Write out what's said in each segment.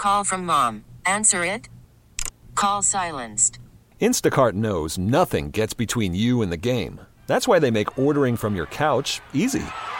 Call from mom. Answer it. Call silenced. Instacart knows nothing gets between you and the game. That's why they make ordering from your couch easy.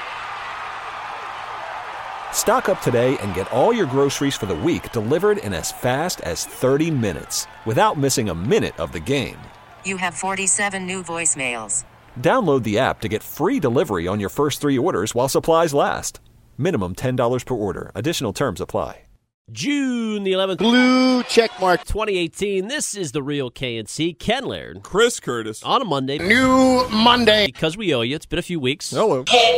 Stock up today and get all your groceries for the week delivered in as fast as 30 minutes without missing a minute of the game. You have 47 new voicemails. Download the app to get free delivery on your first 3 orders while supplies last. Minimum $10 per order. Additional terms apply. June the 11th. Blue check mark. 2018. This is the real KNC. Ken Laird. Chris Curtis. On a Monday. New Monday. Because we owe you. It's been a few weeks. Hello.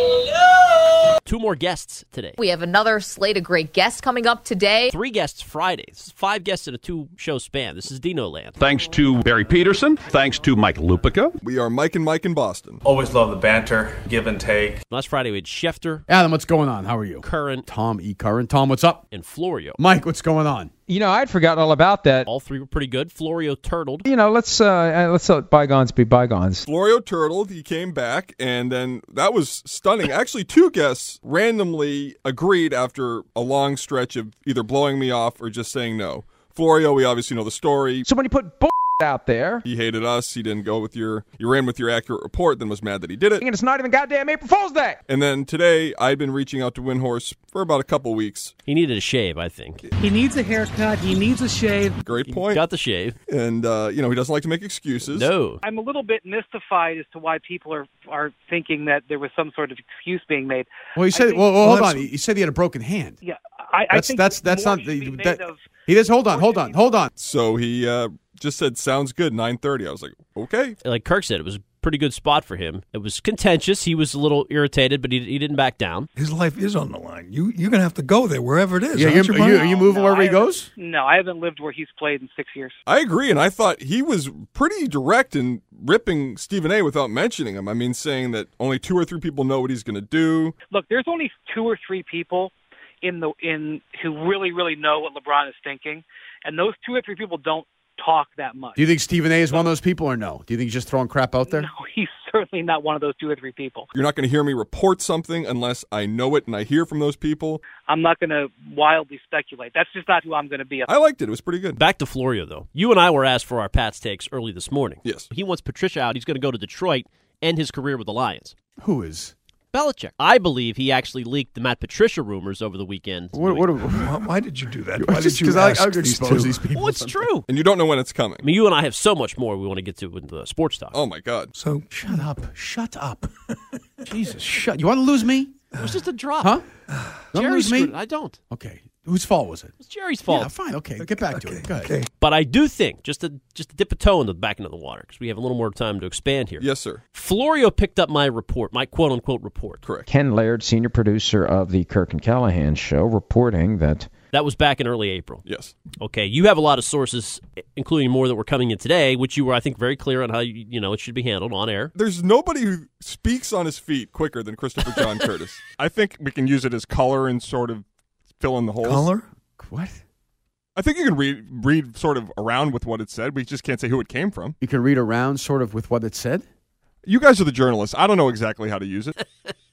2 more guests today. We have another slate of great guests coming up today. 3 guests Fridays. 5 guests in a 2-show span. This is Dino Land. Thanks to Barry Peterson. Thanks to Mike Lupica. We are Mike and Mike in Boston. Always love the banter, give and take. Last Friday we had Schefter. Adam, what's going on? How are you? Curran. Tom E. Curran. Tom, what's up? And Florio. Mike, what's going on? You know, I'd forgotten all about that. All 3 were pretty good. Florio turtled. You know, let's let bygones be bygones. Florio turtled. He came back, and then that was stunning. Actually, 2 guests randomly agreed after a long stretch of either blowing me off or just saying no. Florio, we obviously know the story. So when you put out there, he hated us. He didn't go with you ran with your accurate report, then was mad that he did it. And it's not even goddamn April Fool's Day. And then today, I'd been reaching out to Windhorse for about a couple weeks. He needed a shave, I think. He needs a haircut. He needs a shave. Great point. Got the shave. And, he doesn't like to make excuses. No. I'm a little bit mystified as to why people are thinking that there was some sort of excuse being made. Well, he said, hold on. He said he had a broken hand. Yeah, I think that's not the. He does. Hold on. So he just said, sounds good, 9:30. I was like, okay. Like Kirk said, it was a pretty good spot for him. It was contentious. He was a little irritated, but he didn't back down. His life is on the line. You're going to have to go there, wherever it is. Yeah, are you moving wherever he goes? No, I haven't lived where he's played in 6 years. I agree, and I thought he was pretty direct in ripping Stephen A. without mentioning him. I mean, saying that only 2 or 3 people know what he's going to do. Look, there's only 2 or 3 people in who really, really know what LeBron is thinking, and those 2 or 3 people don't talk that much. Do you think Stephen A. is one of those people or no? Do you think he's just throwing crap out there? No, he's certainly not one of those 2 or 3 people. You're not going to hear me report something unless I know it and I hear from those people. I'm not going to wildly speculate. That's just not who I'm going to be. I liked it. It was pretty good. Back to Florio, though. You and I were asked for our Pats takes early this morning. Yes. He wants Patricia out. He's going to go to Detroit, end his career with the Lions. Who is? Belichick. I believe he actually leaked the Matt Patricia rumors over the weekend. Why did you do that? Why did you ask I could expose these people? Well, it's true. And you don't know when it's coming. I mean, you and I have so much more we want to get to with the sports talk. Oh, my God. So shut up. Jesus, shut. You want to lose me? It was just a drop. Huh? Jerry lose me? screwed it. I don't. Okay. Whose fault was it? It was Jerry's fault. Yeah, fine. Okay. Get back to it. Go ahead. Okay. But I do think, just to dip a toe in the back into the water, because we have a little more time to expand here. Yes, sir. Florio picked up my report, my quote-unquote report. Correct. Ken Laird, senior producer of the Kirk and Callahan show, reporting that... That was back in early April. Yes. Okay, you have a lot of sources, including more that were coming in today, which you were, I think, very clear on how it should be handled on air. There's nobody who speaks on his feet quicker than Christopher John Curtis. I think we can use it as color and sort of fill in the holes. Color? What? I think you can read sort of around with what it said. We just can't say who it came from. You can read around sort of with what it said? You guys are the journalists. I don't know exactly how to use it.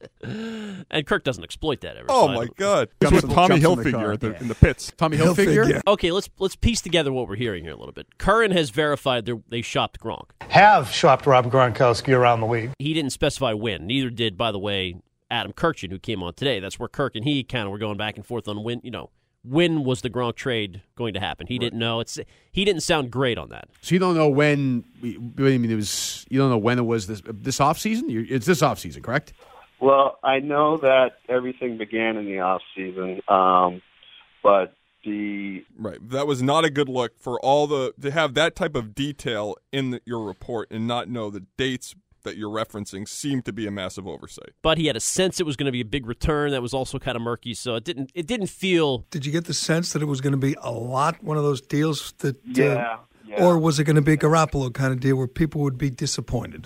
And Kirk doesn't exploit that ever. Oh, my God. It's with Tommy Hilfiger in the pits. Tommy Hilfiger? Yeah. Okay, let's piece together what we're hearing here a little bit. Curran has verified they shopped Gronk. Have shopped Rob Gronkowski around the league. He didn't specify when. Neither did, by the way, Adam Kirchin, who came on today. That's where Kirk and he kind of were going back and forth on when was the Gronk trade going to happen? He didn't know. He didn't sound great on that. So you don't know when? You don't know when it was this off season? It's this off season, correct? Well, I know that everything began in the off season, but right, that was not a good look for to have that type of detail in your report and not know the dates that you're referencing seemed to be a massive oversight. But he had a sense it was going to be a big return that was also kind of murky, so it didn't feel... Did you get the sense that it was going to be a lot, one of those deals that... Yeah. Or was it going to be a Garoppolo kind of deal where people would be disappointed?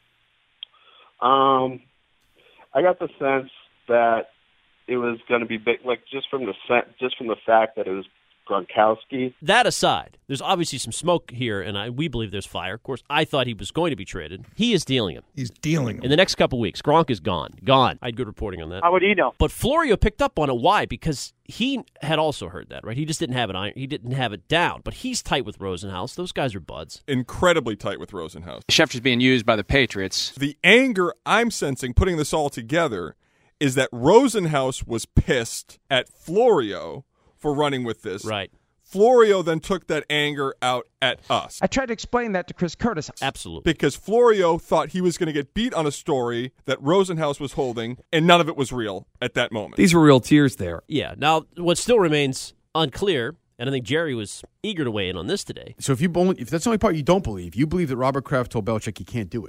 I got the sense that it was going to be big, like just from the fact that it was Gronkowski. That aside, there's obviously some smoke here, and we believe there's fire. Of course, I thought he was going to be traded. He is dealing him. He's dealing him. In the next couple weeks, Gronk is gone. Gone. I had good reporting on that. How would he know? But Florio picked up on it. Why? Because he had also heard that, right? He just didn't have it. He didn't have it down. But he's tight with Rosenhaus. Those guys are buds. Incredibly tight with Rosenhaus. Schefter's being used by the Patriots. The anger I'm sensing putting this all together is that Rosenhaus was pissed at Florio for running with this. Right. Florio then took that anger out at us. I tried to explain that to Chris Curtis. Absolutely. Because Florio thought he was going to get beat on a story that Rosenhaus was holding, and none of it was real at that moment. These were real tears there. Yeah. Now, what still remains unclear, and I think Jerry was eager to weigh in on this today. So if that's the only part you don't believe, you believe that Robert Kraft told Belichick he can't do it.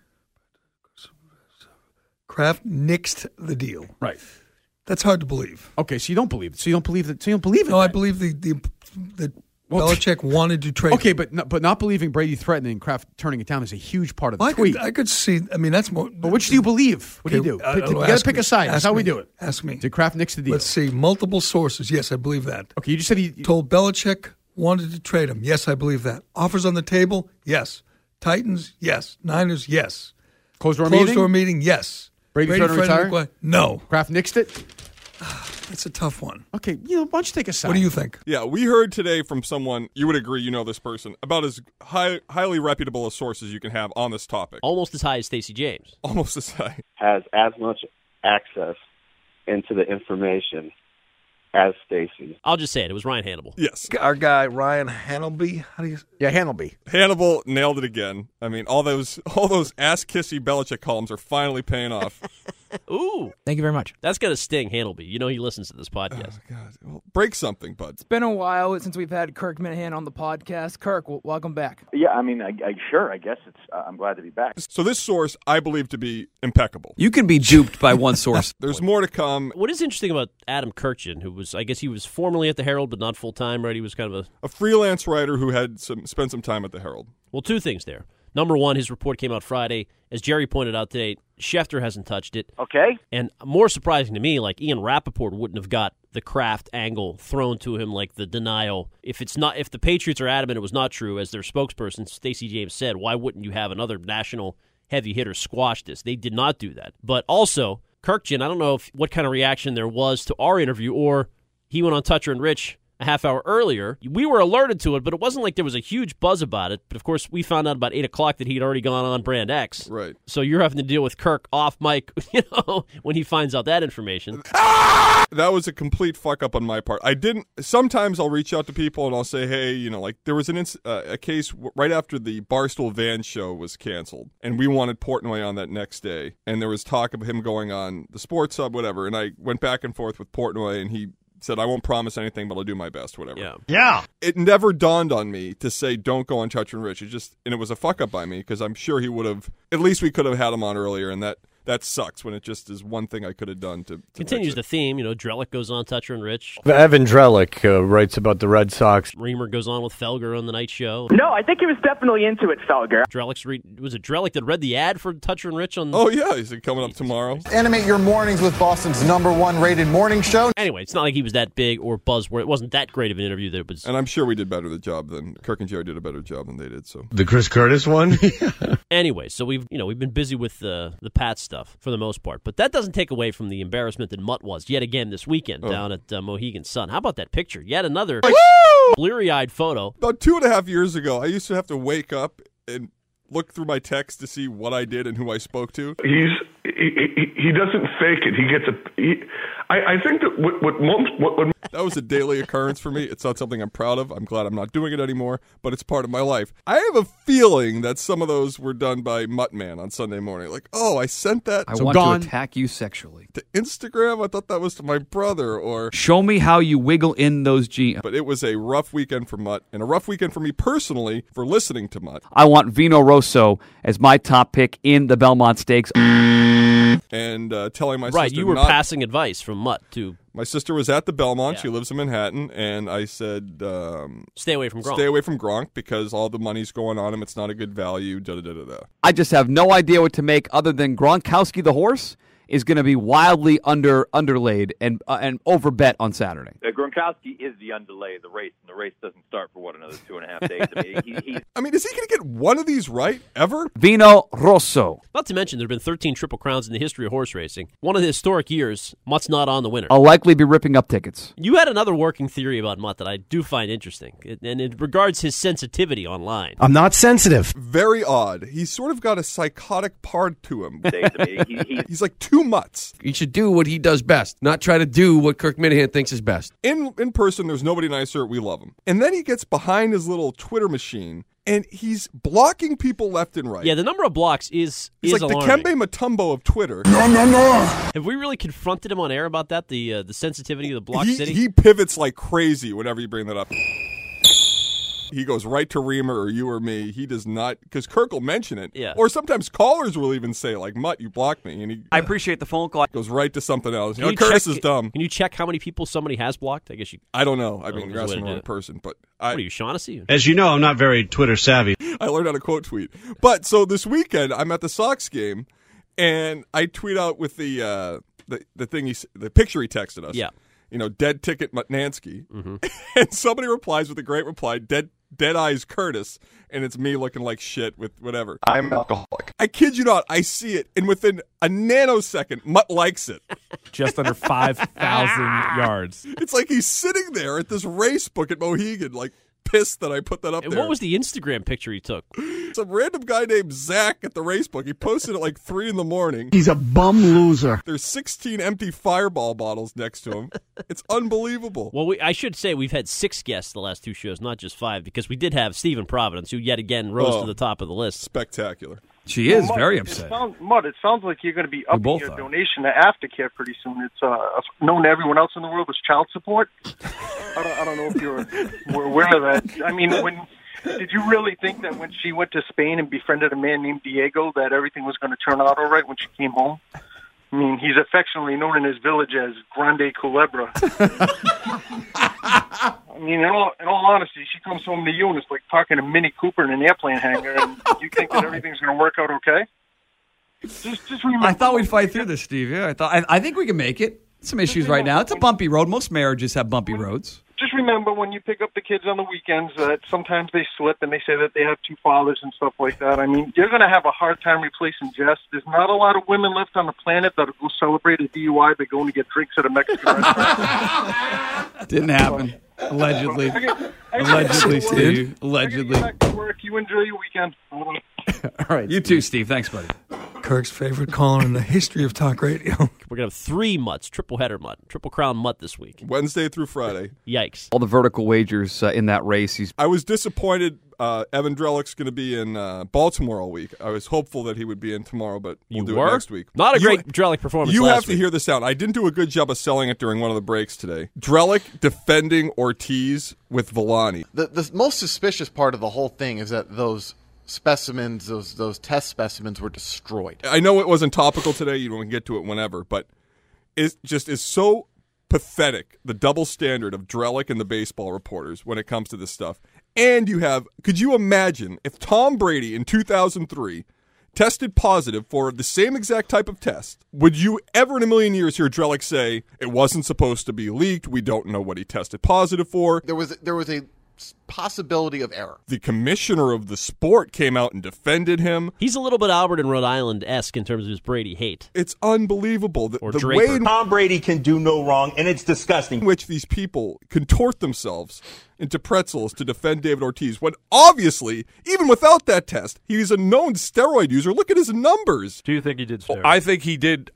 Kraft nixed the deal. Right. That's hard to believe. Okay, so you don't believe it. So you don't believe that. So you don't believe it. No, I believe that Belichick wanted to trade. Okay, but not believing Brady threatening Kraft turning it down is a huge part of the tweet. I could see. I mean, that's more. But which do you believe? What do you do? You got to pick a side. That's how we do it. Ask me. Did Kraft nix the deal? Let's see. Multiple sources. Yes, I believe that. Okay, you just said he told Belichick wanted to trade him. Yes, I believe that. Offers on the table. Yes. Titans. Yes. Niners. Yes. Closed door meeting. Yes. Brady trying to retire? No. Kraft nixed it? That's a tough one. Okay, why don't you take a side? What do you think? Yeah, we heard today from someone, you would agree, you know this person, about as highly reputable a source as you can have on this topic. Almost as high as Stacey James. Almost as high. Has as much access into the information as Stacey. I'll just say it. It was Ryan Hannibal. Yes. Our guy, Ryan Hannelby. How do you? Yeah, Hannelby. Hannibal nailed it again. I mean, all those ass-kissy Belichick columns are finally paying off. Ooh. Thank you very much. That's going to sting Hannelby. You know he listens to this podcast. Oh, God. Well, break something, bud. It's been a while since we've had Kirk Minahan on the podcast. Kirk, welcome back. Yeah, I mean, I guess it's. I'm glad to be back. So this source, I believe to be impeccable. You can be duped by one source. There's more to come. What is interesting about Adam Kirchin, who was, I guess he was formerly at the Herald, but not full-time, right? He was kind of a freelance writer who had spent some time at the Herald. Well, two things there. Number one, his report came out Friday. As Jerry pointed out today, Schefter hasn't touched it. Okay. And more surprising to me, like Ian Rappaport wouldn't have got the Kraft angle thrown to him, like the denial. If the Patriots are adamant it was not true, as their spokesperson, Stacey James, said, why wouldn't you have another national heavy hitter squash this? They did not do that. But also, Kirkjian, I don't know what kind of reaction there was to our interview, or he went on Toucher and Rich a half hour earlier. We were alerted to it, but it wasn't like there was a huge buzz about it. But, of course, we found out about 8 o'clock that he had already gone on Brand X. Right. So you're having to deal with Kirk off mic, when he finds out that information. That was a complete fuck-up on my part. Sometimes I'll reach out to people and I'll say, hey, like there was a case right after the Barstool Van show was canceled, and we wanted Portnoy on that next day. And there was talk of him going on the Sports Hub, whatever. And I went back and forth with Portnoy, and he said, I won't promise anything, but I'll do my best, whatever. Yeah. It never dawned on me to say, don't go on Toucher and Rich. And it was a fuck up by me, because I'm sure he would have, at least we could have had him on earlier, and that sucks when it just is one thing I could have done to continues the theme. Drellick goes on Toucher and Rich. Evan Drellick writes about the Red Sox. Reamer goes on with Felger on the night show. No, I think he was definitely into it, Felger. Was it Drellick that read the ad for Toucher and Rich on? Oh yeah, is it coming up tomorrow? Animate your mornings with Boston's #1 rated morning show. Anyway, it's not like he was that big or buzzword. It wasn't that great of an interview that it was. And I'm sure we did better the job than Kirk and Jerry did a better job than they did. So the Chris Curtis one. Anyway, so we've been busy with the Pat stuff for the most part. But that doesn't take away from the embarrassment that Mutt was yet again this weekend down at Mohegan Sun. How about that picture? Yet another bleary-eyed photo. About 2.5 years ago, I used to have to wake up and look through my text to see what I did and who I spoke to. He doesn't fake it. I think that what that was a daily occurrence for me. It's not something I'm proud of. I'm glad I'm not doing it anymore, but it's part of my life. I have a feeling that some of those were done by Muttman on Sunday morning. Like, I sent that. I want to attack you sexually. To Instagram? I thought that was to my brother. Or show me how you wiggle in those jeans. But it was a rough weekend for Mutt, and a rough weekend for me personally for listening to Mutt. I want Vino Rosso as my top pick in the Belmont Stakes. And telling my sister, right, you were passing advice from Mutt to. My sister was at the Belmont. Yeah. She lives in Manhattan, and I said, "Stay away from Gronk. Stay away from Gronk because all the money's going on him. It's not a good value." Da da da da da. I just have no idea what to make other than Gronkowski the horse is going to be wildly underlaid and overbet on Saturday. Gronkowski is the underlay of the race, and the race doesn't start for another 2.5 days. I mean, is he going to get one of these right ever? Vino Rosso. Not to mention, there have been 13 Triple Crowns in the history of horse racing. One of the historic years, Mutt's not on the winner. I'll likely be ripping up tickets. You had another working theory about Mutt that I do find interesting, and it regards his sensitivity online. I'm not sensitive. Very odd. He's sort of got a psychotic part to him. He's like two Mutts. He should do what he does best, not try to do what Kirk Minahan thinks is best. In person, there's nobody nicer. We love him. And then he gets behind his little Twitter machine, and he's blocking people left and right. Yeah, the number of blocks is like alarming. the Kembe Mutombo of Twitter. No. Have we really confronted him on air about that, the sensitivity of the block city? He pivots like crazy whenever you bring that up. He goes right to Reamer or you or me. He does not, because Kirk will mention it. Yeah. Or sometimes callers will even say, like, Mutt, you blocked me. And I appreciate the phone call. Goes right to something else. Curtis is dumb. Can you check how many people somebody has blocked? I don't know. I mean, you're asking the wrong person. But what are you, Shaughnessy? As you know, I'm not very Twitter savvy. I learned how to quote tweet. But so this weekend, I'm at the Sox game, and I tweet out with the thing, the picture he texted us. Yeah. Dead ticket Mutnansky. Mm-hmm. And somebody replies with a great reply, Dead Eyes Curtis, and it's me looking like shit with whatever. I'm alcoholic. I kid you not, I see it, and within a nanosecond, Mutt likes it. Just under 5,000 yards. It's like he's sitting there at this race book at Mohegan, like pissed that I put that up and there. What was the Instagram picture he took? Some random guy named Zach at the race book. He posted it like 3 a.m. He's a bum loser. There's 16 empty Fireball bottles next to him. It's unbelievable. Well, I should say we've had 6 guests the last 2 shows, not just 5, because we did have Stephen Providence, who yet again rose to the top of the list. Spectacular. She is very upset. It sounds like you're going to be upping your donation to Aftercare pretty soon. It's known to everyone else in the world as child support. I don't know if you're aware of that. I mean, did you really think that when she went to Spain and befriended a man named Diego that everything was going to turn out all right when she came home? I mean, he's affectionately known in his village as Grande Culebra. I mean, in all honesty, she comes home to you and it's like parking a Mini Cooper in an airplane hangar, and you think that everything's going to work out okay? Just remember. I thought we'd fight through this, Steve. Yeah, I think we can make it. Some issues right now. It's a bumpy road. Most marriages have bumpy roads. Just remember when you pick up the kids on the weekends that sometimes they slip and they say that they have 2 fathers and stuff like that. I mean, you're going to have a hard time replacing Jess. There's not a lot of women left on the planet that'll go celebrate a DUI by going to get drinks at a Mexican restaurant. Didn't happen. Allegedly. Allegedly, Steve. Allegedly. Back to work. You enjoy your weekend. All right. You too, Steve. Thanks, buddy. Kirk's favorite caller in the history of talk radio. We're going to have 3 Mutts, triple header Mutt, Triple Crown Mutt this week. Wednesday through Friday. Yikes. All the vertical wagers in that race. I was disappointed Evan Drellick's going to be in Baltimore all week. I was hopeful that he would be in tomorrow, but we'll do it next week. Not a great Drellick performance You last have to week. hear this out. I didn't do a good job of selling it during one of the breaks today. Drellick defending Ortiz with Villani. The most suspicious part of the whole thing is that those specimens, those test specimens, were destroyed. I know it wasn't topical today. You don't get to it whenever, but it just is so pathetic, the double standard of Drellick and the baseball reporters when it comes to this stuff. And could you imagine if Tom Brady in 2003 tested positive for the same exact type of test? Would you ever in a million years hear Drellick say, it wasn't supposed to be leaked, we don't know what he tested positive for? There was a possibility of error. The commissioner of the sport came out and defended him. He's a little bit Albert in Rhode Island-esque in terms of his Brady hate. It's unbelievable. The Draper. way Tom Brady can do no wrong, and it's disgusting. In which these people contort themselves into pretzels to defend David Ortiz, when obviously, even without that test, he's a known steroid user. Look at his numbers. Do you think he did steroids? I think he did.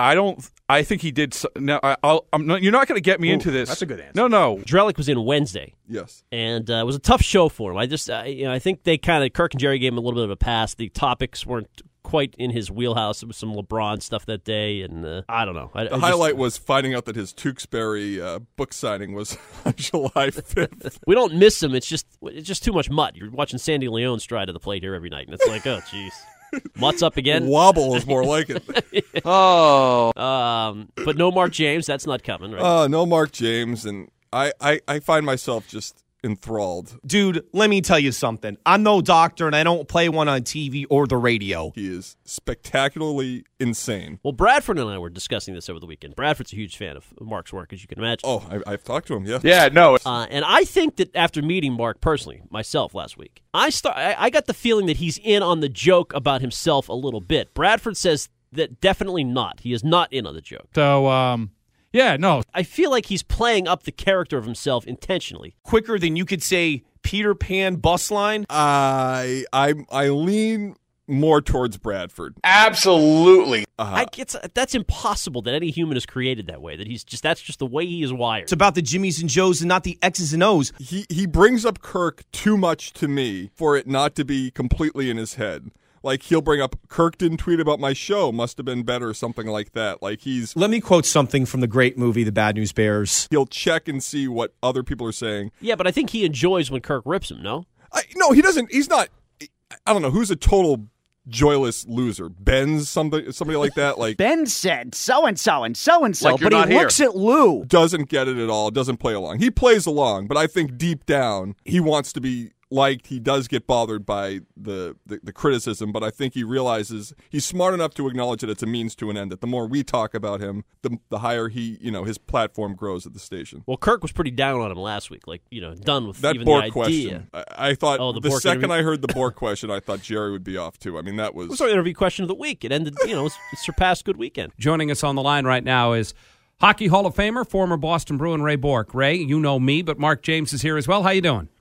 I think he did. Now, you're not going to get me into this. That's a good answer. No. Drellick was in Wednesday. Yes. And it was a tough show for him. I think they Kirk and Jerry gave him a little bit of a pass. The topics weren't quite in his wheelhouse. It was some LeBron stuff that day, and I don't know. The highlight was finding out that his Tewksbury book signing was on July 5th. We don't miss him. It's just too much Mutt. You're watching Sandy Leone stride to the plate here every night, and it's like, oh, jeez. Mutt's up again. Wobble is more like it. But no Mark James. That's not coming, right? No Mark James, and I find myself just enthralled. Dude, let me tell you something. I'm no doctor, and I don't play one on TV or the radio. He is spectacularly insane. Well, Bradford and I were discussing this over the weekend. Bradford's a huge fan of Mark's work, as you can imagine. Oh, I've talked to him, yeah. Yeah, no. And I think that after meeting Mark personally, myself last week, I got the feeling that he's in on the joke about himself a little bit. Bradford says that definitely not. He is not in on the joke. So, yeah, no. I feel like he's playing up the character of himself intentionally. Quicker than you could say Peter Pan bus line? I lean more towards Bradford. Absolutely. That's impossible that any human is created that way. That's just the way he is wired. It's about the Jimmies and Joes and not the X's and O's. He brings up Kirk too much to me for it not to be completely in his head. Like, he'll bring up, Kirk didn't tweet about my show, must have been better, something like that. Like, Let me quote something from the great movie, The Bad News Bears. He'll check and see what other people are saying. Yeah, but I think he enjoys when Kirk rips him, no? No, he doesn't. He's not, I don't know, who's a total joyless loser? Ben's somebody like that? Like Ben said so-and-so and so-and-so, like but he looks at Lou. Doesn't get it at all, doesn't play along. He plays along, but I think deep down, he wants to be liked. He does get bothered by the criticism, but I think he realizes he's smart enough to acknowledge that it's a means to an end, that the more we talk about him, the higher his platform grows at the station. Well, Kirk was pretty down on him last week, like, done with that even Bork the idea. Question. I thought the second interview? I heard the Bork question, I thought Jerry would be off too. I mean, that was... It was our interview question of the week. It ended, it surpassed good weekend. Joining us on the line right now is Hockey Hall of Famer, former Boston Bruin Ray Bork. Ray, you know me, but Mark James is here as well. How you doing?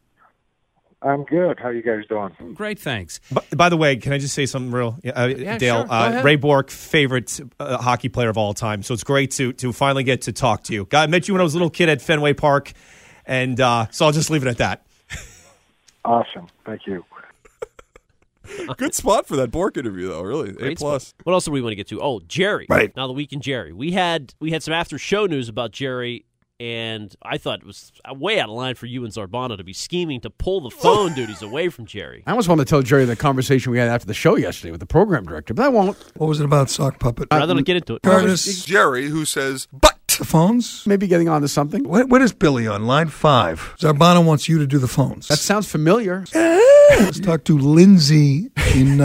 I'm good. How you guys doing? Great, thanks. By the way, can I just say something real? Yeah, Dale, sure. Ray Bork, favorite hockey player of all time. So it's great to finally get to talk to you. I met you when I was a little kid at Fenway Park, and so I'll just leave it at that. Awesome. Thank you. Good spot for that Bork interview, though, really. Great A+. spot. What else do we want to get to? Oh, Jerry. Right. Now the week in Jerry. We had some after-show news about Jerry, and I thought it was way out of line for you and Zarbano to be scheming to pull the phone duties away from Jerry. I almost wanted to tell Jerry the conversation we had after the show yesterday with the program director, but I won't. What was it about, Sock Puppet? Rather than get into it. Curtis. Jerry, who says, but the phones? Maybe getting on to something. What is Billy on? Line 5. Zarbano wants you to do the phones. That sounds familiar. Let's talk to Lindsay in...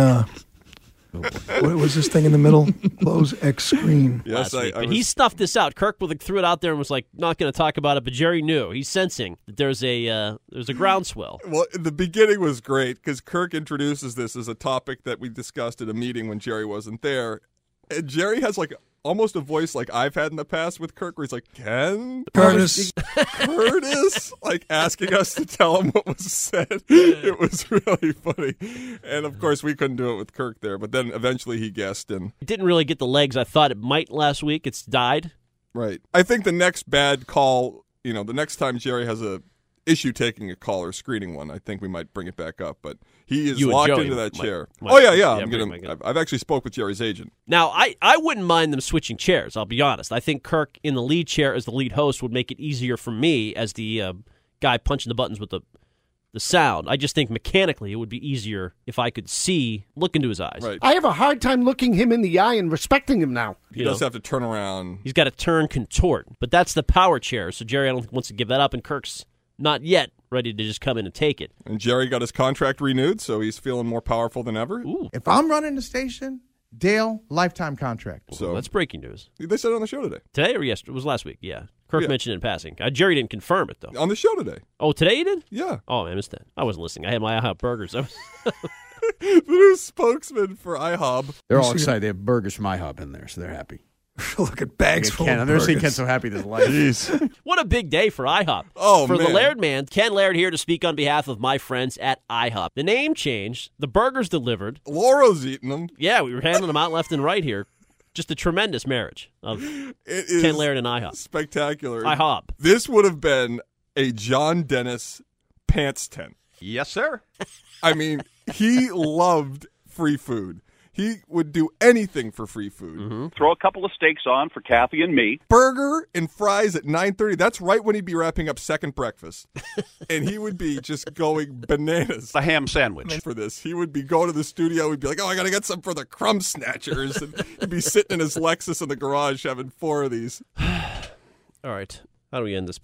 what was this thing in the middle? Close X screen. Yes, but he snuffed this out. Kirk threw it out there and was like, not going to talk about it, but Jerry knew. He's sensing that there's a groundswell. Well, the beginning was great because Kirk introduces this as a topic that we discussed at a meeting when Jerry wasn't there. And Jerry has almost a voice like I've had in the past with Kirk, where he's like, Ken? Curtis? Like asking us to tell him what was said. It was really funny. And, of course, we couldn't do it with Kirk there, but then eventually he guessed. And it didn't really get the legs I thought it might last week. It's died. Right. I think the next bad call, the next time Jerry has a issue taking a call or screening one, I think we might bring it back up, but he is locked into that chair. I've actually spoke with Jerry's agent. Now, I wouldn't mind them switching chairs, I'll be honest. I think Kirk in the lead chair as the lead host would make it easier for me as the guy punching the buttons with the sound. I just think mechanically it would be easier if I could look into his eyes. Right. I have a hard time looking him in the eye and respecting him now. He does have to turn around. He's got to turn contort, but that's the power chair, so Jerry I don't think wants to give that up, and Kirk's not yet ready to just come in and take it. And Jerry got his contract renewed, so he's feeling more powerful than ever. Ooh. If I'm running the station, Dale, lifetime contract. So that's breaking news. They said it on the show today. Today or yesterday? It was last week, yeah. Kirk mentioned it in passing. Jerry didn't confirm it, though. On the show today. Oh, today he did? Yeah. Oh, I missed that. I wasn't listening. I had my IHOP burgers. The new spokesman for IHOB. They're all excited. They have burgers from IHOB in there, so they're happy. Look at bags full Ken. of I've never seen burgers. Ken so happy in his life. Jeez. What a big day for IHOP. Oh, for man. the Laird man, Ken Laird here to speak on behalf of my friends at IHOP. The name changed. The burgers delivered. Laura's eating them. Yeah, we were handing them out left and right here. Just a tremendous marriage of Ken Laird and IHOP. Spectacular. IHOP. This would have been a John Dennis pants tent. Yes, sir. I mean, he loved free food. He would do anything for free food. Mm-hmm. Throw a couple of steaks on for Kathy and me. Burger and fries at 9:30. That's right when he'd be wrapping up second breakfast. And he would be just going bananas. The ham sandwich. For this. He would be going to the studio. He'd be like, I got to get some for the crumb snatchers. And he'd be sitting in his Lexus in the garage having 4 of these. All right. How do we end this puppy?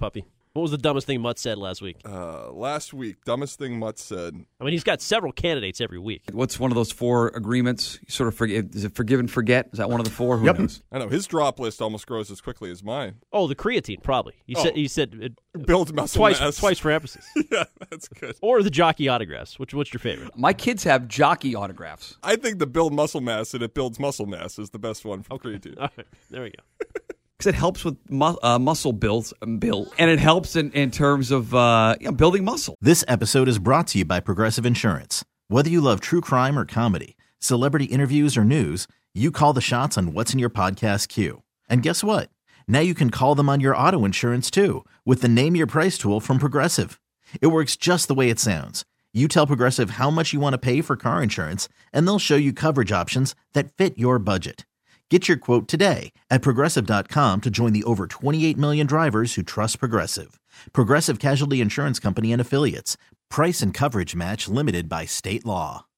What was the dumbest thing Mutt said last week? Last week, dumbest thing Mutt said. I mean, he's got several candidates every week. What's one of those 4 agreements? You sort of forgive. Is it forgive and forget? Is that one of the 4? Who knows? I know his drop list almost grows as quickly as mine. Oh, the creatine, probably. He said it builds muscle twice, mass. twice for emphasis. Yeah, that's good. Or the jockey autographs. What's your favorite? My kids have jockey autographs. I think the build muscle mass and it builds muscle mass is the best one for creatine. All right, there we go. Because it helps with muscle build, and it helps in terms of building muscle. This episode is brought to you by Progressive Insurance. Whether you love true crime or comedy, celebrity interviews or news, you call the shots on what's in your podcast queue. And guess what? Now you can call them on your auto insurance too with the Name Your Price tool from Progressive. It works just the way it sounds. You tell Progressive how much you want to pay for car insurance, and they'll show you coverage options that fit your budget. Get your quote today at Progressive.com to join the over 28 million drivers who trust Progressive. Progressive Casualty Insurance Company and Affiliates. Price and coverage match limited by state law.